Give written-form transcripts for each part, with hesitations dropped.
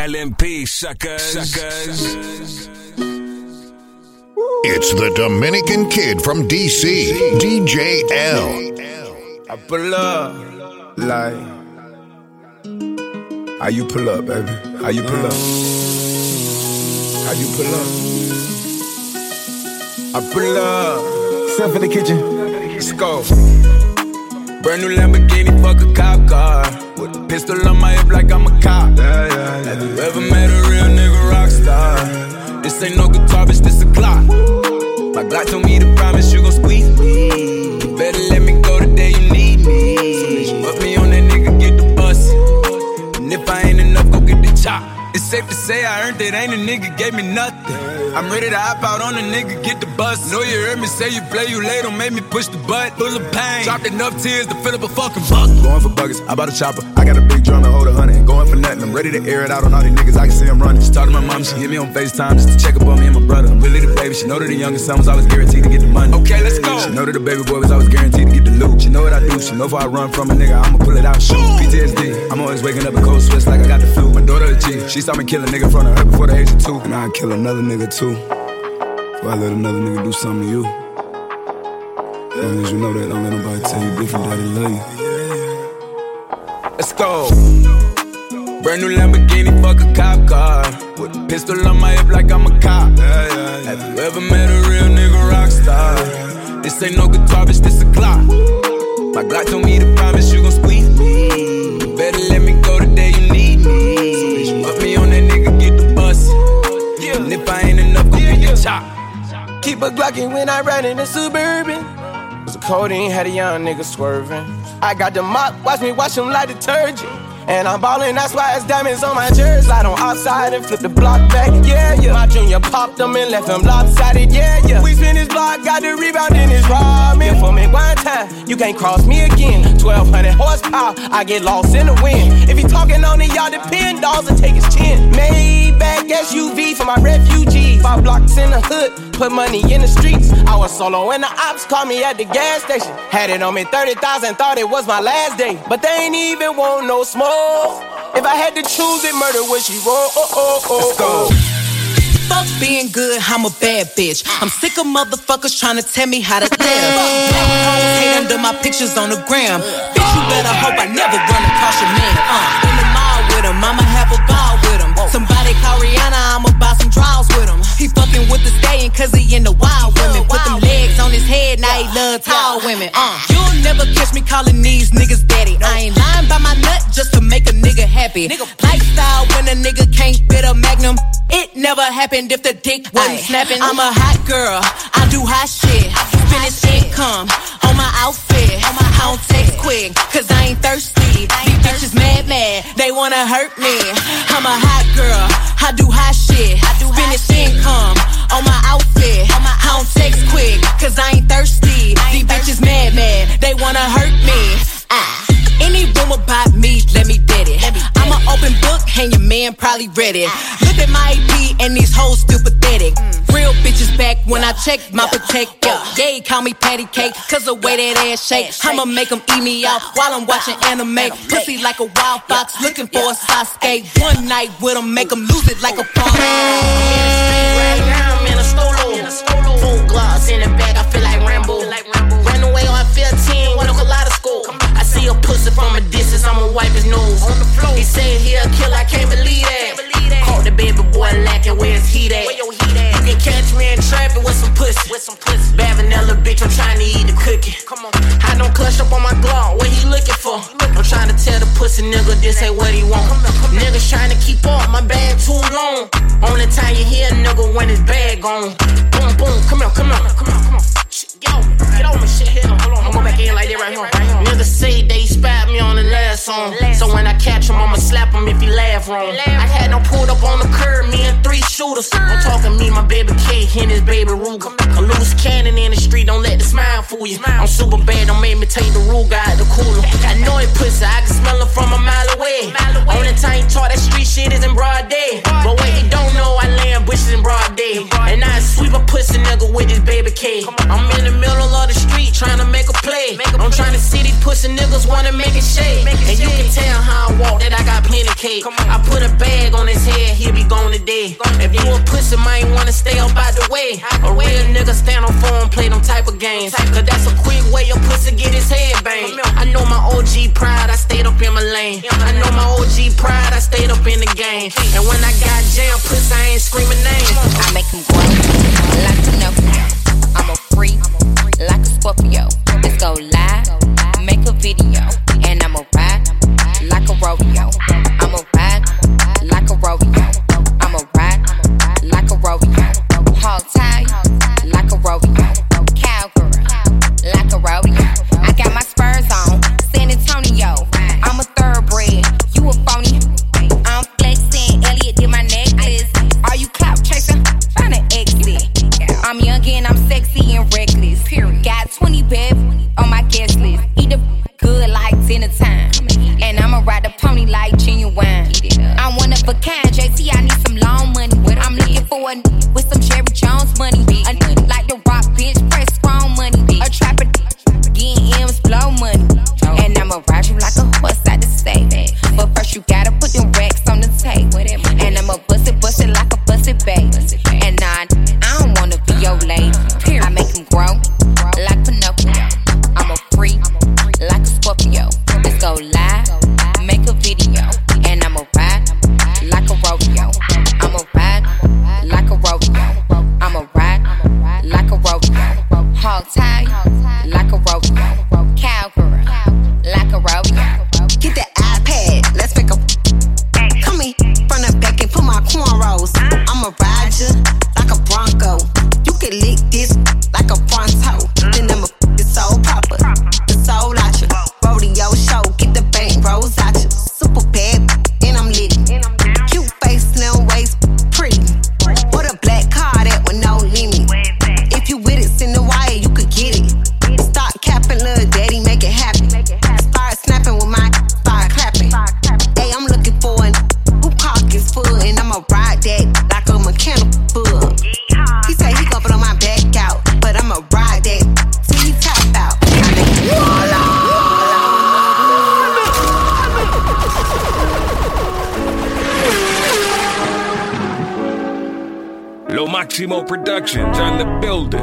LMP, suckers. It's the Dominican kid from DC, DJ L. I pull up, like, how you pull up, baby? How you pull up? How you pull up? I pull up. Step in the kitchen. Let's go. Brand new Lamborghini, fuck a cop car. With a pistol on my hip like I'm a cop. Have you ever met a real nigga rock star? This ain't no guitar, bitch, this a Glock. My Glock told me to promise you gon' squeeze me. You better let me go the day you need me. So bitch, put me on that nigga, get the bus. And if I ain't enough, go get the chop. It's safe to say I earned it, ain't a nigga gave me nothing. I'm ready to hop out on a nigga, get the bus. Know you heard me say you play, you late, don't make me push the butt. Full of pain, dropped enough tears to fill up a fucking bucket. Going for buggers, I bought a chopper. I got a big drum to hold 100. Ain't going for nothing, I'm ready to air it out on all these niggas, I can see them running. She talked to my mom, she hit me on FaceTime just to check up on me and my brother. I'm really the baby, she know that the youngest son was always guaranteed to get the money. Okay, let's go. She know that the baby boy was always guaranteed to get the loot. She know what I do, she know if I run from a nigga, I'ma pull it out, shoot. PTSD, I'm always waking up in cold sweats like I got the flu. My daughter a G, she saw me kill a nigga in front of her before the age of 2. And I'd kill another nigga too. Before I let another nigga do something to you. As long as you know that, don't let nobody tell you different, daddy love you. Let's go. Brand new Lamborghini, fuck a cop car. With a pistol on my hip like I'm a cop. Have you ever met a real nigga rock star? This ain't no guitar, bitch, this a Glock. My Glock told me to promise you gon' squeeze me. You better let me go the day you need me. So bitch, put me on that nigga, get the bus. And if I ain't enough, go get your chop. Keep a Glockin' when I ride in the Suburban. Was a codeine, had a young nigga swerving. I got the mop, watch me wash him like detergent. And I'm ballin', that's why it's diamonds on my jersey. Slide on outside and flip the block back, yeah. My junior popped them and left him lopsided, yeah. We spin his block, got the rebound in his ramen. For me one time, you can't cross me again. 1200 horsepower, I get lost in the wind. If he talking on it, y'all depend, dogs will take his chin. Maybach SUV for my refugees. 5 blocks in the hood, put money in the streets. I was solo when the ops called me at the gas station. Had it on me 30,000, thought it was my last day. But they ain't even want no smoke. If I had to choose it, murder would she roll? Let's go. Fuck being good, I'm a bad bitch. I'm sick of motherfuckers trying to tell me how to live. Hoes hate under my pictures on the gram. Bitch, you better hope I never run across your man. In the mall with him, I'ma have a ball with him. Somebody call Rihanna, I'ma buy some draws with him. He fucking with the stallion cause he into wild women. Put them legs on his head, now he love tall women. You'll never catch me calling these niggas daddy. I ain't lying by my nut just to make a nigga happy. Lifestyle when a nigga can't fit a magnum. It never happened if the dick wasn't snapping. I'm a hot girl, I do hot shit. Finish income on my outfit. I don't text quick, cause I ain't thirsty. These bitches mad, they wanna hurt me. I'm a hot girl, I do hot shit. Finish income on my outfit. I don't text quick, cause I ain't thirsty. These bitches mad, they wanna hurt me. Any rumor about me, let me dead it. I'm an open book, and your man probably read it. Look at my AP, and these hoes still pathetic. Real bitches back when I check my protect. Yeah, call me patty cake, cause the way that ass shake. I'ma make them eat me out while I'm watching anime. Pussy like a wild fox, looking for a Sasuke. One night with them, make them lose it like a pawn. Right now, I'm in a stolo. Full gloss in the bag, I feel like Rambo. Ran away on 15 with a kaleidoscope. I see a pussy from a distance, I'ma wipe his nose. He said he a killer, I can't believe that. Caught the baby boy lacking, where's he at? You can catch me in traffic with some pussy. Bad vanilla bitch, I'm trying to eat the cookie. I don't clutch up on my Glock, what he looking for? I'm trying to tell the pussy nigga this ain't what he want. Niggas trying to keep up, my bag too long. Only time you hear a nigga when his bag gone. Boom, boom, come on. Yo, get over my shit here. Hold on, I'm going back in like that right here. Niggas say they spied me on the last song. So when I catch him, I'ma slap him if he laugh wrong. I had them pulled up on the curb, me and 3 shooters. I'm talking me, my baby K, and his baby Ruger. A loose cannon in the street, don't let the smile fool you. I'm super bad, don't make me take the Ruger out the cooler. I know it pussy, I can smell it from a mile away. Only time he talk that street shit is in broad day. But what he don't know, I lay in bushes in broad day. And I sweep a pussy nigga with his baby K. I'm in the middle of the street trying to make a play. I'm trying to see these pussy niggas wanna make it shake. And you can tell how I walk that I got plenty cake. I put a bag on his head handsome, I ain't wanna stay up out the way. A real nigga stand on phone, play them type of games. Cause that's a quick way your pussy get his head banged. I know my OG pride, I stayed up in my lane. I know my OG pride, I stayed up in the game. And when I got jammed, pussy, I ain't screaming names. I make him grow like Pinocchio. I'm a freak like a Scorpio. Let's go live, make a video. And I'ma ride like a rodeo. I'ma ride like a rodeo. I'ma ride like a rodeo. Hog tie like a rodeo. Cowgirl like a rodeo. I got my Spurs on, San Antonio. I'm a thoroughbred, you a phony. I'm flexing, Elliot did my necklace. Are you clout chasing? Find an exit. I'm young and I'm sexy and reckless. Got 20 beds on my guest list. Eat the good like dinner time. And I'ma ride the pony like genuine. I'm one of a kind, JT, I need some long money. I'm looking for a with some Jerry Jones money. A like the rock bitch, press strong money. A trapper getting M's blow money. And I'ma ride you like a horse out the stable. But first you gotta put them racks on the table. And I'ma bust it like a busted baby. And I don't wanna be your lady. I make him grow like Pinocchio. I'm a freak like a Scorpio. Let's go live, make a video. And I'ma ride like a rodeo. I'ma ride like a rodeo. I'ma ride like a rodeo. Hog tie like a rodeo. Cowgirl like a rodeo. Get the iPad, let's make a. Come in from the back and put my cornrows. I'ma ride you like a Bronco. You can lick this like a Bronto. Then I'ma it so proper, the soul out you. Rodeo show, get the bank rolls out you. Super bad, and I'm lit. Cute face, slim waist, pretty. What a black car that with no limit. If you with it, send the wire, you could get it. Start capping, little daddy, make it happen. Start snapping with my, start clapping. Hey, I'm looking for an who cock is full, and I'ma ride that like a mechanical bull. He say he gon' blow my back out, but I'ma ride that till he tap out. I make it fall out. Lo Maximo Productions on the building.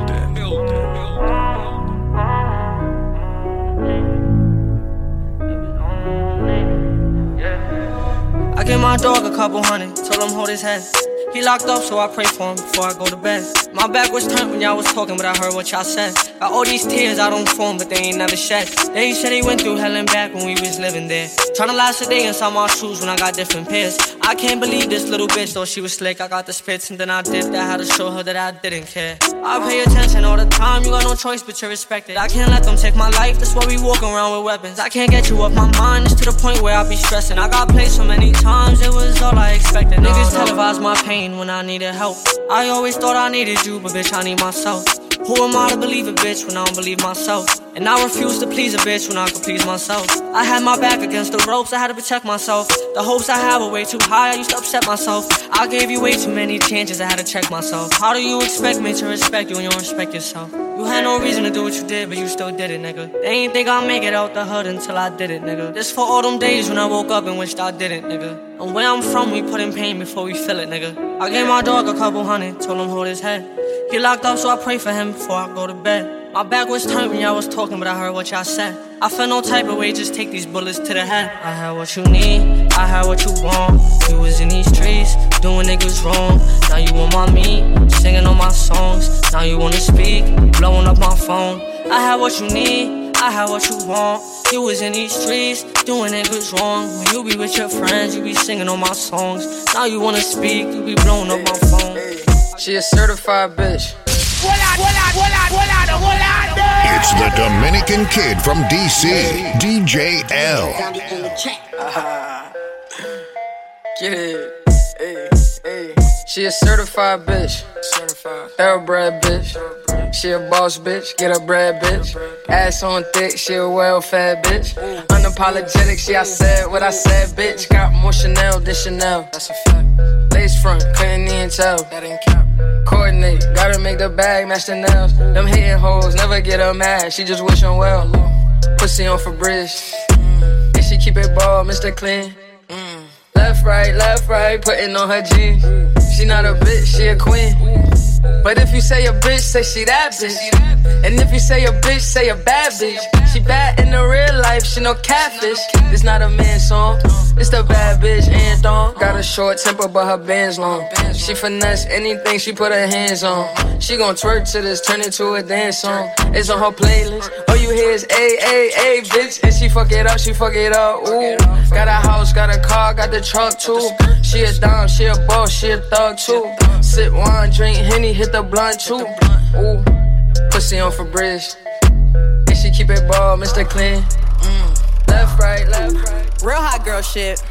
I gave my dog a couple hundred, told him hold his head. He locked up, so I pray for him before I go to bed. My back was turned when y'all was talking, but I heard what y'all said. Got all these tears out on phone, but they ain't never shed. They said he went through hell and back when we was living there. Tryna last a day inside my shoes when I got different pairs. I can't believe this little bitch, though she was slick. I got the spits and then I dipped. I had to show her that I didn't care. I pay attention all the time, you got no choice but to respect it. I can't let them take my life, that's why we walking around with weapons. I can't get you off my mind, it's to the point where I be stressing. I got played so many times, it was all I expected. Niggas televise my pain when I needed help. I always thought I needed you, but bitch, I need myself. Who am I to believe a bitch when I don't believe myself? And I refuse to please a bitch when I can please myself. I had my back against the ropes, I had to protect myself. The hopes I had were way too high, I used to upset myself. I gave you way too many chances, I had to check myself. How do you expect me to respect you when you don't respect yourself? You had no reason to do what you did, but you still did it, nigga. They ain't think I'd make it out the hood until I did it, nigga. This for all them days when I woke up and wished I didn't, nigga. And where I'm from, we put in pain before we feel it, nigga. I gave my dog a couple hundred, told him hold his head. He locked up, so I pray for him before I go to bed. My back was turned when y'all was talking, but I heard what y'all said. I felt no type of way, just take these bullets to the head. I had what you need, I had what you want. You was in these streets, doing niggas wrong. Now you on my meat, singing on my songs. Now you wanna speak, blowing up my phone. I had what you need, I had what you want. You was in these streets, doing niggas wrong. When you be with your friends, you be singing on my songs. Now you wanna speak, you be blowing up my phone. She a certified bitch. It's the Dominican Kid from DC, DJ L. Get it. Hey, hey. She a certified bitch. Thoroughbred bitch. She a boss bitch. Get a bread bitch. Ass on thick. She a well-fed bitch. Unapologetic. She I said what I said, bitch. Got more Chanel than Chanel. That's a fact. Lace front. Couldn't even tell. That ain't cap. Coordinate, gotta make the bag match the nails. Them hating hoes never get her mad, she just wish them well. Pussy on Febreze, and she keep it ball, Mr. Clean. Left, right, putting on her jeans. She not a bitch, she a queen. But if you say a bitch, say she that bitch. And if you say a bitch, say a bad bitch. She bad in the real life, she no catfish. It's not a man song, it's the bad bitch anthem. Got a short temper, but her band's long. She finesse anything she put her hands on. She gon' twerk to this, turn it to a dance song. It's on her playlist. All you hear is A, bitch. And she fuck it up, ooh. Got a house, got a car, got the trunk too. She a dime, she a boss, she a thug too. Sip wine, drink Henny, hit the blunt too. Ooh, pussy on Febreze. And she keep it ball, Mr. Clean. Left, right. Real hot girl shit.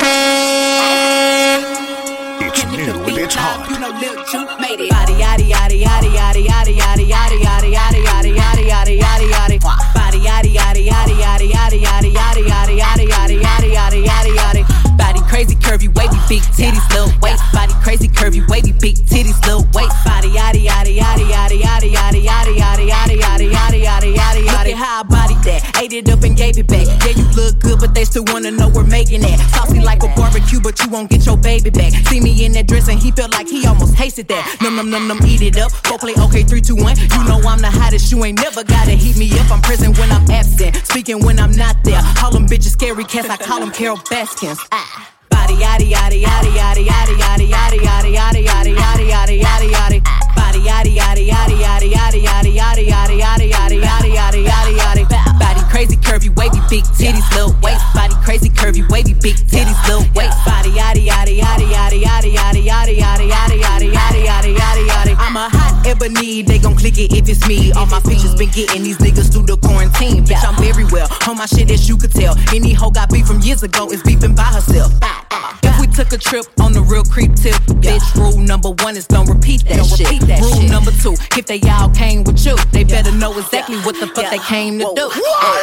It's new and it's hot. You know Lil Juke made it. Body yaddy yaddy yaddy yaddy yaddy yaddy yaddy yaddy yaddy yaddy yaddy yaddy yaddy yaddy. Body yaddy yaddy yaddy yaddy yaddy yaddy yaddy yaddy yaddy yaddy yaddy yaddy yaddy yaddy. Body crazy curvy wavy big titties little waist. Body crazy curvy wavy big titties little waist. Body yaddy yaddy yaddy yaddy yaddy yaddy yaddy yaddy yaddy yaddy yaddy yaddy yaddy. Look at how I bodied that, ate it up and gave it back. Yeah, you look good, but they still wanna know we're making that. Saucy like a barbecue, but you won't get your baby back. See me in that dress and he felt like he almost tasted that. Num, eat it up. Go play okay, 3, 2, 1. You know I'm the hottest, you ain't never gotta heat me up. I'm present when I'm absent, speaking when I'm not there. Call them bitches scary cats, I call them Carol Baskins. Body yaddy yaddy yaddy yaddy yaddy yaddy yaddy yaddy yaddy yaddy yaddy yaddy yaddy yaddy. Body yaddy yaddy yaddy yaddy yaddy yaddy yaddy yaddy yaddy yaddy yaddy yaddy yaddy yaddy. Body crazy curvy wavy big titties little waist. Body crazy curvy wavy big titties little waist. Body yaddy yaddy yaddy yaddy yaddy yaddy yaddy yaddy yaddy yaddy yaddy yaddy yaddy yaddy. I'm a hot ebony, they gon' click it if it's me. All my pictures been getting these niggas through the quarantine. Bitch, I'm very well on my shit as you could tell. Any hoe got beef from years ago is beefing by herself. If we took a trip on the real creep tip, bitch, rule number 1 is don't repeat that shit. Rule number 2, if they all came with you, they better know exactly what the fuck they came to do.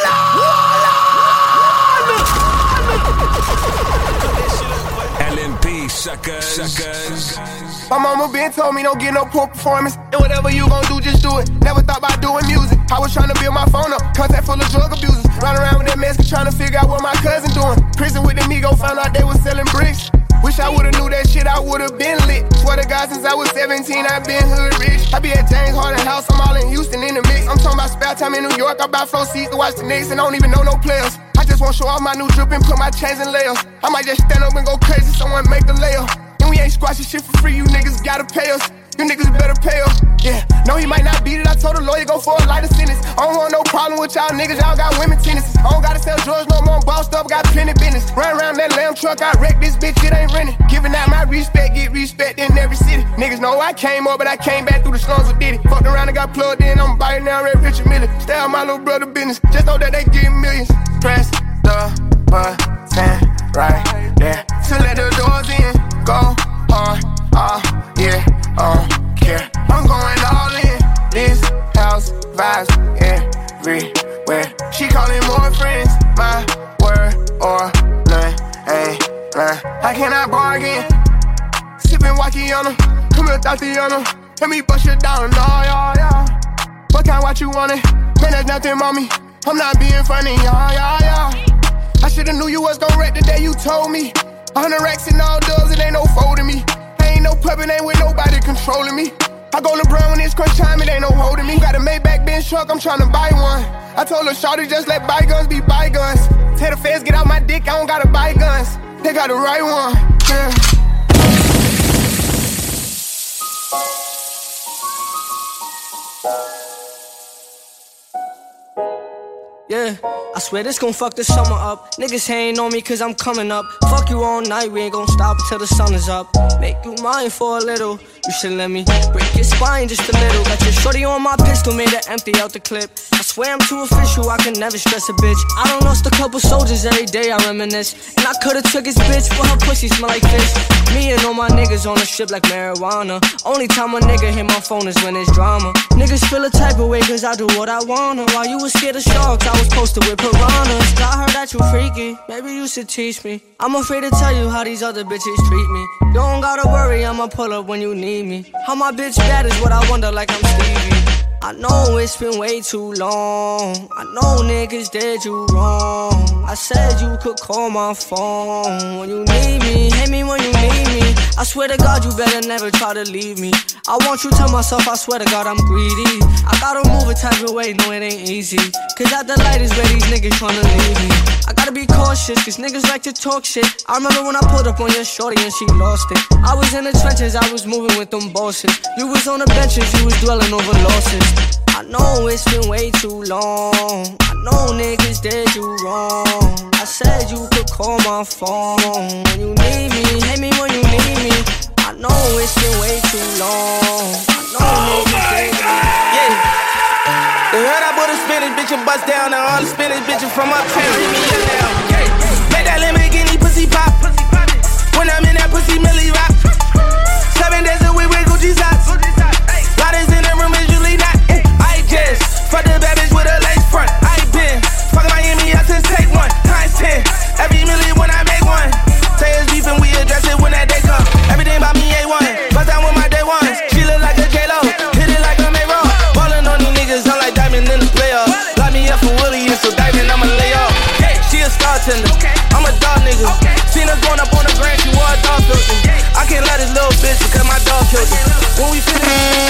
LMP suckers. My mama been told me don't get no poor performance. And whatever you gon' do, just do it. Never thought about doing music. I was trying to build my phone up. Contact full of drug abusers. Run around with that mask trying to figure out what my cousin doing. Prison with the Migo, found out they was selling bricks. Wish I would've knew that shit, I would've been lit. Swear to God, since I was 17, I been hood rich. I be at James Harden House, I'm all in Houston in the mix. I'm talking about spare time in New York, I buy flow seats to watch the Knicks and I don't even know no players. I just wanna show off my new drip and put my chains in layers. I might just stand up and go crazy, someone make a layup. And we ain't squashing shit for free, you niggas gotta pay us. You niggas better pay us. Yeah, no, he might not beat it. I told the lawyer go for a lighter sentence. I don't want no problem with y'all niggas, y'all got women tendencies. I don't gotta sell drugs no more, I'm bossed up, got plenty business. Run around that lamb truck, I wreck this bitch, it ain't renting. Giving out my respect, get respect in every city. Niggas know I came up, but I came back through the slums with Diddy. Fucked around and got plugged in, I'm biting down Red Richard Miller. Stay out my little brother business, just know that they getting millions. Press the button right there to let the doors in. Go on, yeah, care. I'm going all in. This house vibes everywhere. She calling more friends, my word or none. Ain't lying. I cannot bargain. Sippin' Wakiana, come here, Tatiana. Let me bust you down, yeah. What kind what you want it? Man, there's nothing, mommy. I'm not being funny, yeah. I shoulda knew you was gon' wreck the day you told me. 100 racks and all dubs, it ain't no folding me. Ain't no puppet, ain't with nobody controlling me. I go LeBron when it's crunch time, it ain't no holding me. Got a Maybach Benz truck, I'm tryna buy one. I told her, shawty, just let bygones be bygones. Tell the feds, get out my dick, I don't gotta buy guns. They got the right one, yeah. Yeah, I swear this gon' fuck the summer up. Niggas hating on me cause I'm coming up. Fuck you all night, we ain't gon' stop until the sun is up. Make you mine for a little, you should let me break your spine just a little. Got your shorty on my pistol, made her empty out the clip. I swear I'm too official, I can never stress a bitch. I done lost a couple soldiers every day, I reminisce. And I could've took his bitch, but her pussy smell like fish. Me and all my niggas on the strip like marijuana. Only time a nigga hit my phone is when it's drama. Niggas feel a type of way cause I do what I wanna. While you was scared of sharks, I was posted with piranhas. I heard that you freaky, maybe you should teach me. I'm afraid to tell you how these other bitches treat me. You don't gotta worry, I'ma pull up when you need me. How my bitch bad is what I wonder, like I'm Stevie. I know it's been way too long. I know niggas did you wrong. I I said you could call my phone when you need me, hit me when you need me. I swear to God, you better never try to leave me. I want you to myself, I swear to God, I'm greedy. I gotta move a type of way, no, it ain't easy. Cause at the light is where these niggas tryna leave me. I gotta be cautious, cause niggas like to talk shit. I remember when I pulled up on your shorty and she lost it. I was in the trenches, I was moving with them bosses. You was on the benches, you was dwelling over losses. I know it's been way too long. I know niggas did you wrong. I said you could call my phone when you need me, hit me when you need me. I know it's been way too long. I know niggas did you wrong. Yeah. They heard I bought a Spanish bitch and bust down. Now all the Spanish bitches from uptown hit me up now. Make that Lamborghini pussy pop. When I'm in that pussy Millie rock. 7 days a week with Gucci socks. Bodies in the room is usually not. I just fuck the bad bitch with a lace front. I been fucking Miami out since take one. Times 10. Every million when I make one. Say it's beef and we address it when that day come. Everything about me A1. Bust down with my day ones. She look like a J-Lo. Hit it like a Mayro. Ballin' on these niggas, I'm like Diamond in the playoff. Lock me up for Willie and so Diamond, I'ma lay off. She a star tender. I'm a dog nigga. Seen her going up on the grand, she wore a dog filter. I can't let this little bitch because my dog killed her. When we finish.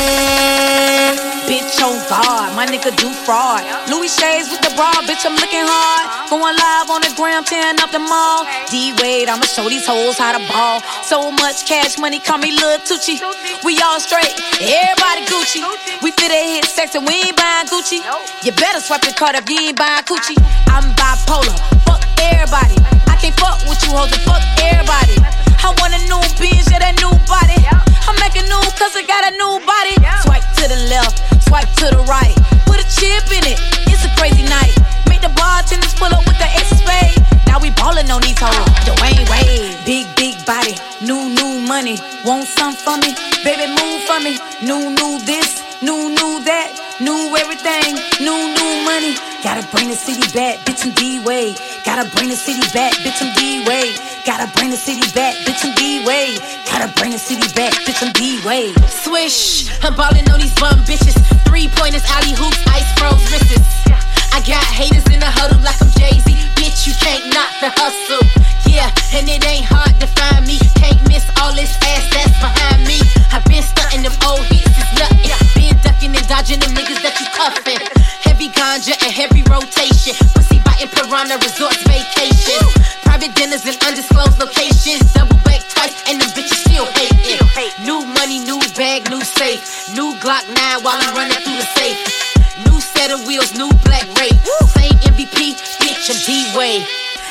Bitch, oh God, my nigga do fraud. Louis shades with the bra, bitch, I'm looking hard. Going live on the gram, tearing up the mall. D-Wade, I'ma show these hoes how to ball. So much cash money, call me Lil Tucci. We all straight, everybody Gucci. We fit a hit sex and we ain't buying Gucci. You better swipe your card if you ain't buying Gucci. I'm bipolar, fuck everybody. I can't fuck with you hoes and fuck everybody. I want a new bitch, yeah, that new body. I'm making new cause I got a new body. Swipe to the left, swipe to the right. Put a chip in it, it's a crazy night. Make the bartenders pull up with the ace of spade. Now we ballin' on these hoes, Dwayne Wade. Big body, new money. Want some for me? Baby, move for me. New this, new that. New everything, new money. Gotta bring the city back, bitch, I'm D-Wade. Gotta bring the city back, bitch, I'm D-Wade. Gotta bring the city back, bitch, I'm D-Wade. Gotta bring the city back, bitch, I'm D-Wade. Swish, I'm ballin' on these bum bitches. 3-pointers, alley hoops, ice froze wrists. I got haters in the huddle like I'm Jay-Z. Bitch, you can't knock the hustle. Yeah, and it ain't hard to find me. Can't miss all this ass that's behind me. I been stuntin' them old hits, it's nothing. Been ducking and dodging them niggas that you cuffin'. Heavy ganja and heavy rotation. Pussy biting piranha resorts vacation. Private dinners in undisclosed locations. Double back twice and them bitches still hatin'. New money, new bag, new safe. New Glock 9 while I'm running through the safe. New set of wheels, new black rate. Same MVP, bitch, I'm D-Wade.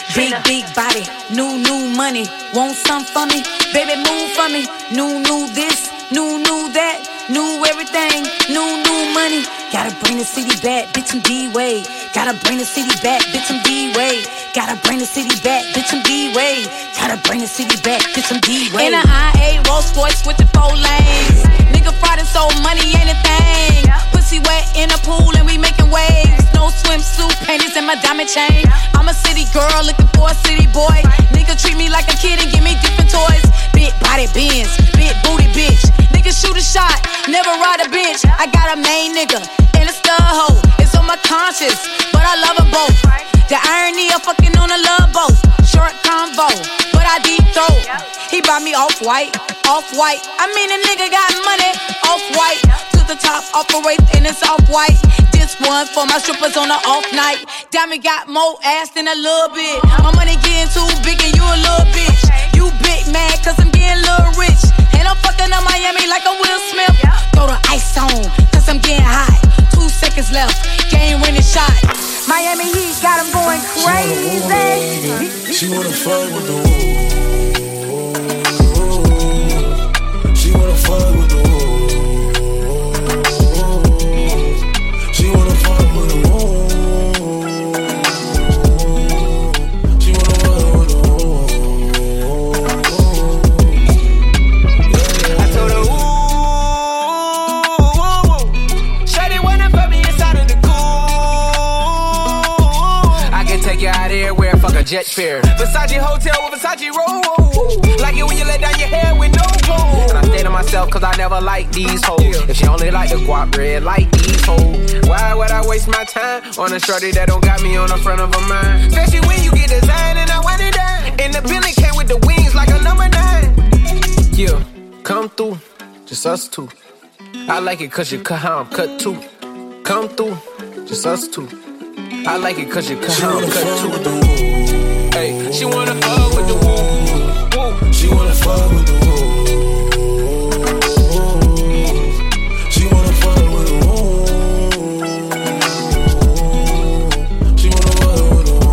Big body, new money. Want some for me? Baby, move for me. New this, new that. New everything, new money. Gotta bring the city back, bitch, I'm D-Wade. Gotta bring the city back, bitch, I'm D-Wade. Gotta bring the city back, bitch, I'm D-Wade. Gotta bring the city back, bitch, I'm D-Wade. In an IA Rolls Royce with the 4 lanes. Nigga fraud and sold money ain't a thing. Pussy wet in a pool and we making waves. No swimsuit, panties and my diamond chain. I'm a city girl looking for a city boy. Nigga treat me like a kid and give me different toys. Big body Benz, big booty bitch. Nigga shoot a shot, never ride a bitch. I got a main nigga and a stud hoe. It's on my conscience, but I love them both. The irony of fucking on a love boat. Short convo, but I deep throat. He bought me off-white. I mean a nigga got money, off-white. To the top, off a waist and it's off-white. This one for my strippers on an off night. Diamond got more ass than a little bit. My money getting too big and you a little bitch. You big mad cause I'm getting a little rich. And I'm fucking up Miami like a Will Smith. Throw the ice on cause I'm getting hot. 2 seconds left, game winning shot. Miami Heat got him going crazy. She wanna fuck with the woo. She wanna fuck with the woo. She wanna fuck with the woo. She wanna fuck with the woo. I told her, ooh, shawty wanna fuck me inside of the cool. I can take you out everywhere, fuck a jet fare. Versace hotel with Versace roll. Like it when you let down your hair with no clothes. And I stayed on my myself, cause I never like these hoes. If she only like the guap red, like these hoes. Why would I waste my time on a shorty that don't got me on the front of her mind? Especially when you get designed and I want it done. And the Billy came with the wings like a number 9. Yeah, come through, just us two. I like it cause you cut how I'm cut too. Come through, just us two. I like it cause you cut how I'm cut too. Hey, she wanna fuck with the woo. She wanna fuck with the woo. She wanna fuck with the woo. She wanna fuck with the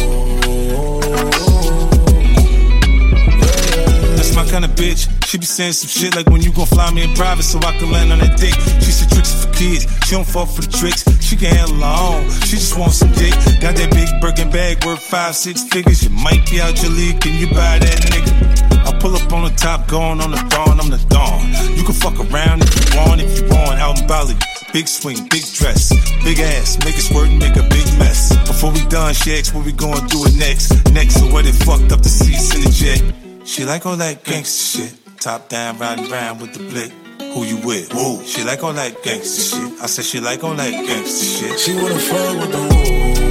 woo. That's my kind of bitch. She be saying some shit like when you gon' fly me in private so I can land on that dick. She said tricks for kids. She don't fall for the tricks. She can handle her own. She just wants some dick. Got that big Birkin bag worth 5-6 figures. You might be out your league. Can you buy that nigga? I pull up on the top, going on the throne. I'm the dawn. You can fuck around if you want. Out in Bali. Big swing, big dress, big ass, make it squirt and make a big mess. Before we done, she asks what we gonna do it next. Next to where they fucked up the seats in the jet. She like all that gangsta shit. Top down, riding round with the blick. Who you with? Woo. She like all that gangsta shit. I said she like all that gangsta shit. She wanna fuck with the woo.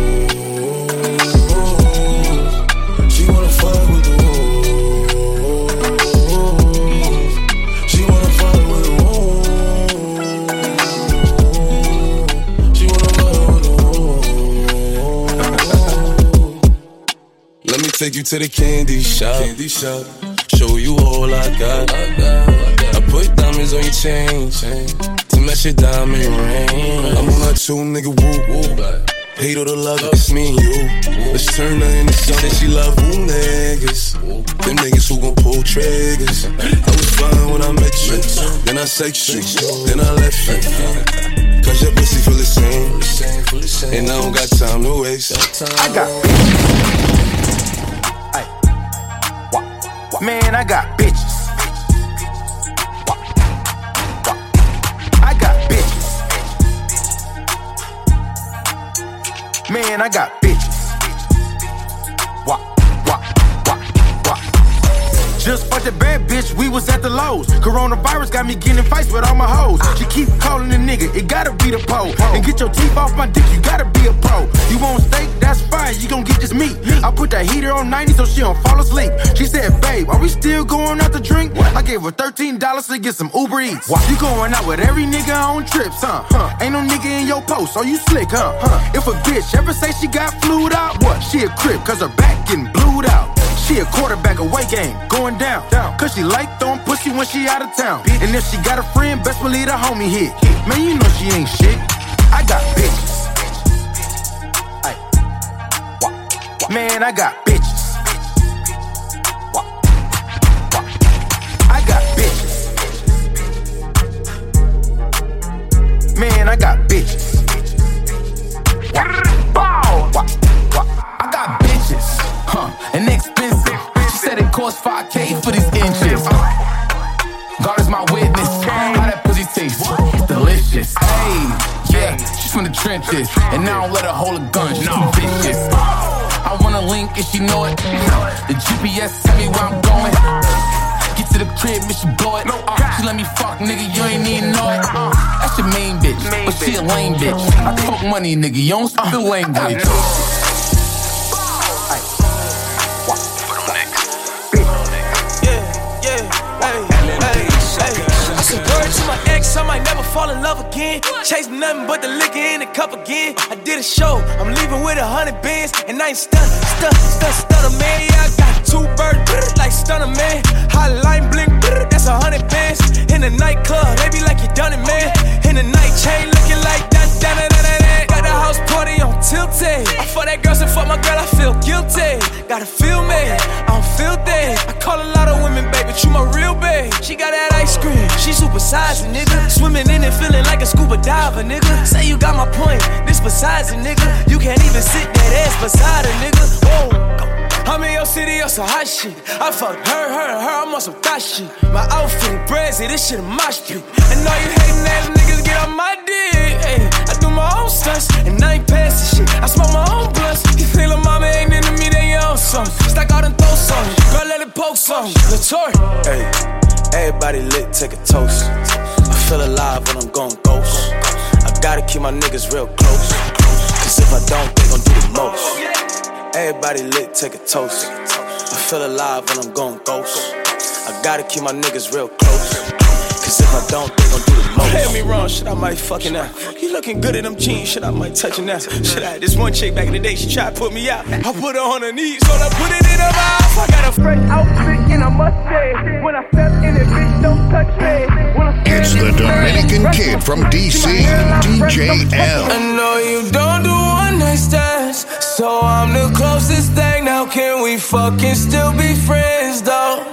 She wanna fuck with the woo. She wanna fuck with the woo. She wanna fuck with the woo. Let me take you to the candy shop. Show you all I got. I put diamonds on your chain to match your diamond ring. I'm on that two nigga woo. Hate all the love, it's me and you. Let's turn her into something she love. Who niggas? Them niggas who gon' pull triggers. I was fine when I met you. Then I sex you. Then I left you. Cause your pussy feel the same. And I don't got time to waste. I got man, I got bitches. I got bitches. Man, I got bitches. Just fucked a bad bitch, we was at the Lowe's. Coronavirus got me getting fights with all my hoes. She keep calling the nigga, it gotta be the pole. And get your teeth off my dick, you gotta be a pro. You want steak, that's fine, you gon' get this meat. I put that heater on 90 so she don't fall asleep. She said, babe, are we still going out to drink? I gave her $13 to get some Uber Eats. You going out with every nigga on trips, huh? Ain't no nigga in your post, so you slick, huh? If a bitch ever say she got flued out, what? She a crip, cause her back getting blued out. She a quarterback away game, going down. Cause she like throwing pussy when she out of town. And if she got a friend, best believe the homie hit. Man, you know she ain't shit. I got bitches. Man, I got bitches. I got bitches. Man, I got bitches. I got bitches, and expensive. She said it cost $5K for these inches. God is my witness. How that pussy tastes, delicious. Hey, yeah, she's from the trenches, and now I don't let her hold a gun. She's too vicious. I wanna link if she know it. The GPS tell me where I'm going. Get to the crib, bitch, she blow it. She let me fuck, nigga, you ain't even know it. That's your main bitch, but she a lame bitch. I talk money, nigga, you don't speak the language. I said word to my ex, I might never fall in love again. Chasing nothing but the liquor in the cup again. I did a show, I'm leaving with 100 bands. And I ain't stunner, man. Yeah, I got 2 birds, like stunner, man. Hotline blink, that's 100 bands. In the nightclub, they be like you done it, man. In the night chain, looking like that. Got the house party on tilted. I fuck that girl, so fuck my girl, I feel guilty. Gotta feel me, I'm filthy. I call a lot of women, baby, you my real babe. She got that ice cream, she super size, nigga. Swimming in it, feeling like a scuba diver, nigga. Say you got my point, this besides a nigga. You can't even sit that ass beside a nigga. Whoa. I'm in your city on some hot shit. I fuck her, I'm on some thot shit. My outfit brazy, this shit a mosh pit. And all you hating ass niggas get on my dick. Ay, I do my own stunts, and I ain't pass the shit. I smoke my own blunts. You feel like mama ain't into me, then you own something. Stack out and throw something. Girl, let it post smoke some. Latour. Hey, everybody lit, take a toast. I feel alive when I'm going ghost. I gotta keep my niggas real close. Cause if I don't, they gon' do the most. Everybody lit, take a toast. I feel alive when I'm going ghost. I gotta keep my niggas real close. Cause if I don't, they gon' do the most. Play me wrong, shit, I might fucking out. You looking good in them jeans, shit, I might touch it now. Shit, I had this one chick back in the day, she tried to put me out. I put her on her knees, so I put it in her mouth. I got a fresh outfit and I must say, when I step in it, bitch, don't touch me. It's the Dominican Kid from DC, DJ L. I know you don't do one night stands, so I'm the closest thing. Now can we fucking still be friends, though?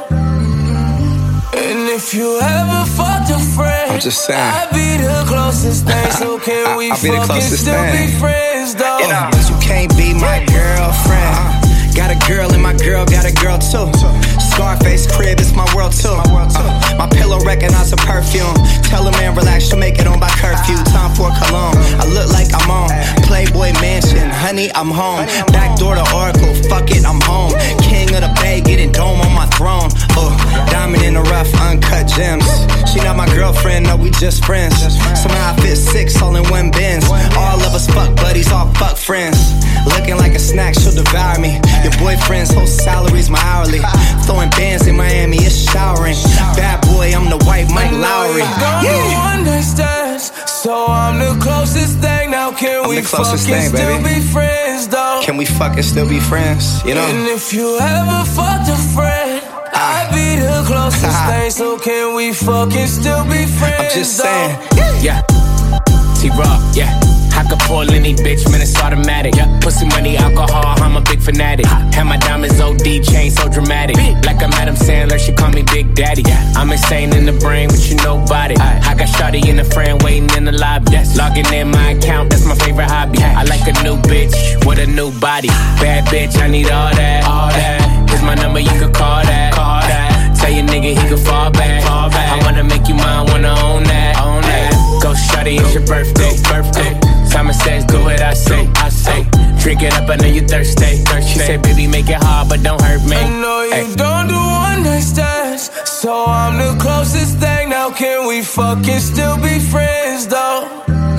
And if you ever fucked a friend, I'm just saying, I'd be the closest thing. So can we fucking still be friends, though? But you can't be my girlfriend. Got a girl and my girl got a girl too. Scarface crib, it's my world too. My pillow recognize a perfume. Tell a man relax, she'll make it on by curfew. Time for cologne, I look like I'm on Playboy Mansion, honey, I'm home. Backdoor to Oracle, fuck it, I'm home. King of the Bay, getting dome on my throne. Diamond in the rough, uncut gems. She not my girlfriend, no, we just friends. Somehow I fit 6 all in one Benz. All of us fuck buddies, all fuck friends. Looking like a snack, she'll devour me. Your boyfriend's whole salary's my hourly. Throwing bands in Miami, it's showering. Bad boy, I'm the white Mike Lowry. One night stands, so I'm the closest thing. Now can we fucking still be friends, though? Can we fucking still be friends, you know? And if you ever fucked a friend, I'd be the closest thing. So can we fucking still be friends, I'm just saying, yeah. T-Raw, yeah. I could pull any bitch, man, it's automatic. Yeah. Pussy, money, alcohol, I'm a big fanatic. Have my diamonds OD, chain so dramatic. Like I'm Adam Sandler, she call me Big Daddy. Yeah. I'm insane in the brain, but you nobody. I got shawty in the friend waiting in the lobby. Logging in my account, that's my favorite hobby. I like a new bitch with a new body. Bad bitch, I need all that. All that. Here's my number, you could call that. Call that. Tell your nigga he could fall back. Fall back. I wanna make you mine, wanna own that. Own that. Go shawty, it's your birthday. Birthday. Simon says, do what I say. Drink it up, I know you thirsty. She said, baby, make it hard, but don't hurt me. I know you don't do one night stands, so I'm the closest thing. Now can we fucking still be friends, though?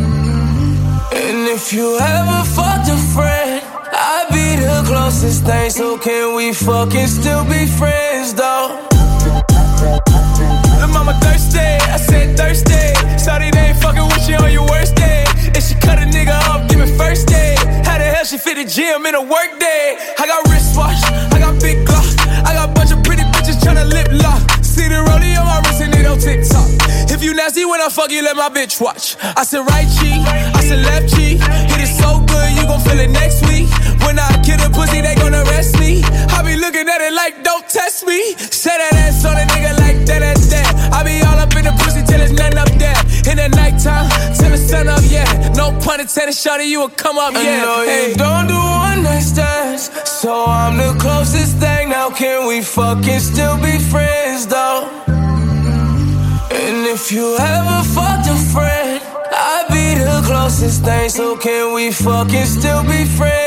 And if you ever fucked a friend, I'd be the closest thing. So can we fucking still be friends, though? Lil' mama thirsty, I said thirsty. Sorry they ain't fucking with you on your worst day. If she cut a nigga up, give me first day. How the hell she fit the gym in a work day? I got wristwatch, I got big glock, I got a bunch of pretty bitches tryna lip lock. See the rollie on my wrist and it on TikTok. If you nasty when I fuck you, let my bitch watch. I said right cheek, I said left cheek. Hit it so good, you gon' feel it next week. When I kill a pussy, they gon' arrest me. I be looking at it like, don't test me. Say that ass on a nigga like that. I be all up in the pussy till there's nothing up there. In the nighttime, till the sun up, yeah. No pun intended, shawty, you will come up, yeah. I know you don't do one night stands, so I'm the closest thing. Now can we fucking still be friends, though? And if you ever fucked a friend, I'd be the closest thing. So can we fucking still be friends?